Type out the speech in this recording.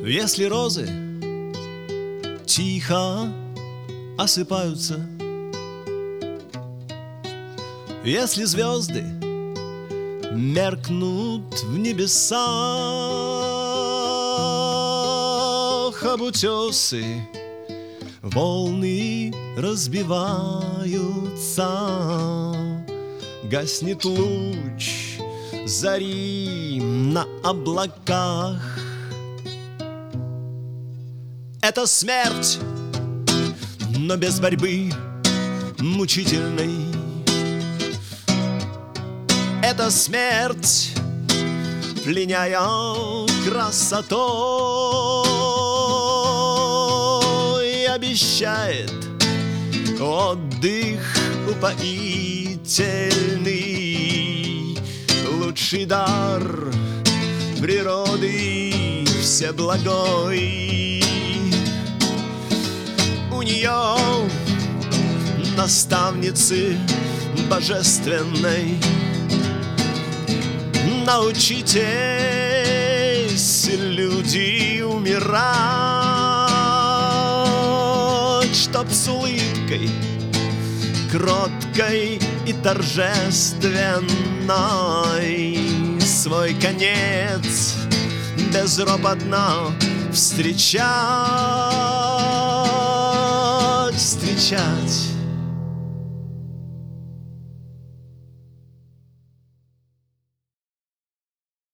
Если розы тихо осыпаются, если звезды меркнут в небесах, об утесы волны разбиваются, гаснет луч зари на облаках. Это смерть, но без борьбы мучительной. Это смерть, пленяя красотой, обещает отдых упоительный, лучший дар природы всеблагой. У нее, наставницы божественной, научитесь, люди, умирать, чтоб с улыбкой кроткой и торжественной свой конец безропотно встречать.